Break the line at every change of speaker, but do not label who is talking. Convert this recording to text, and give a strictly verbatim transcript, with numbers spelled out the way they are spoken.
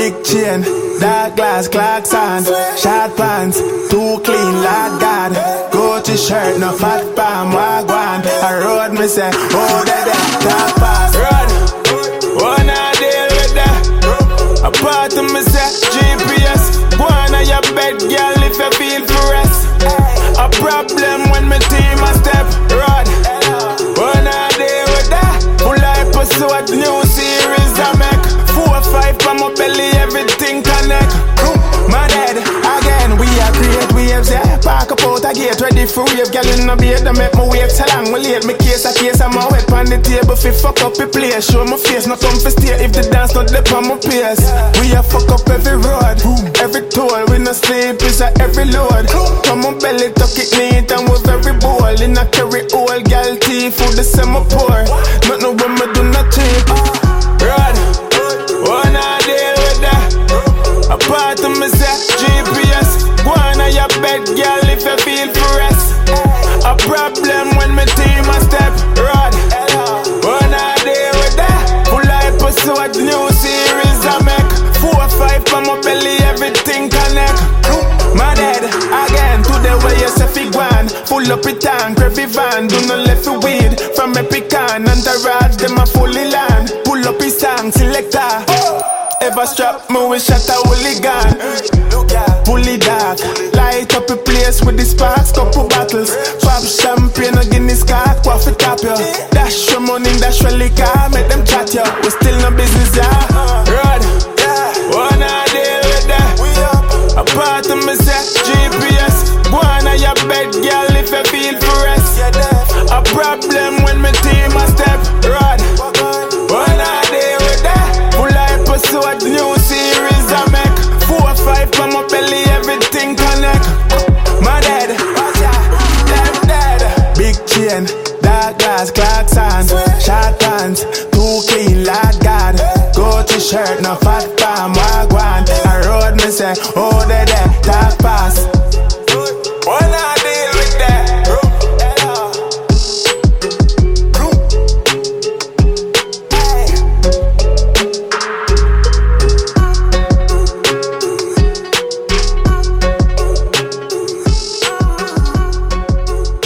Big chain, dark glass, clocks on, short pants, too clean, Lord God. Gucci shirt, no fat palm, wagwan. I road me say, oh that that, top pass. Run, wanna deal with that. A part of me say, G P S. Go on your bed, girl, if you feel for rest. A problem when my team a step. Run, wanna deal with that. Full episode, new series I make. Four or five from my belly, everything connect. My dad, again, we are create waves, yeah. Park up out a gate, ready for wave. Girl in the bed, they make me wait so long. We late, me case a case, I'm a wet on the table. Fi fuck up the place, show my face, not come for stay. If the dance not dip on my pace, we a fuck up every road, every toll. We no sleep, is a every load. From my belly, tuck it neat, and we very bold. In a carry old girl tea, food the summer pour. Not no when me do not cheap. Run, wanna deal with that. A part of me say G P S. Go on your bed, girl, if you feel for rest. A problem when my team a step. Run, wanna deal with that. Full episode, new series I make. Four or five from my belly, everything connect. My dad, again, today where you say fi gwan. Full up it tank, every van. Do not left the weed from a pecan. And the rats, them a fully land. Pull up his song, selector. Ever strap me with shot a hooligan. Fully dark, light up a place with the sparks. Couple bottles, pop champagne, a Guinness card. Coffee top yo, dash your money, dash your liquor. Make them chat yo, we still no business yeah. Run, wanna deal with that. A part of me say G P S. Go on your bed, girl, if you feel for rest. A problem when my team a step. Run, wanna deal with that. Full episode, new series I make. Four or five from my belly, everything connect. My dad, dead, dead. Big chain, dark glass, clocks on, short pants, too clean, Lord God. Gucci shirt, no fat palm, wagwan. I road me say, oh, they there, top pass.